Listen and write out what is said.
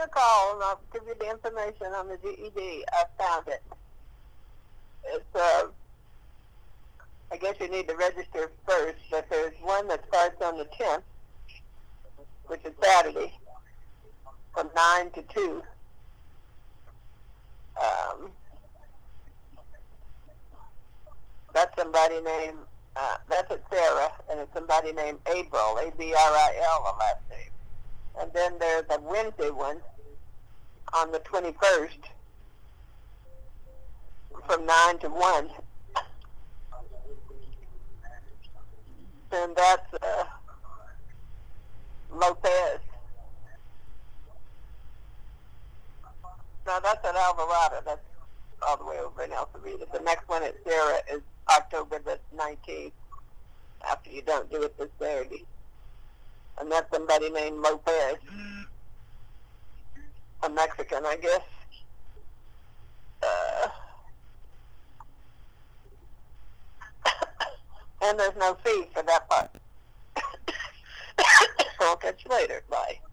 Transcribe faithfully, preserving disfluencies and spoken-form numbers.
a call and I'll give you the information on the G E D. I found it. It's, uh, I guess you need to register first, but there's one that starts on the tenth, which is Saturday, from nine to two. Um, that's somebody named, uh, that's at Sarah, and it's somebody named April, A B R I L, the last name. And then there's a Wednesday one on the twenty-first from nine to one. And that's uh, Lopez. No, that's at Alvarado. That's all the way over in Alvarado. The next one at Sarah is October the nineteenth, after you don't do it this Saturday. And that's somebody named Lopez. A Mexican, I guess. Uh, and there's no fee for that part. I'll catch you later. Bye.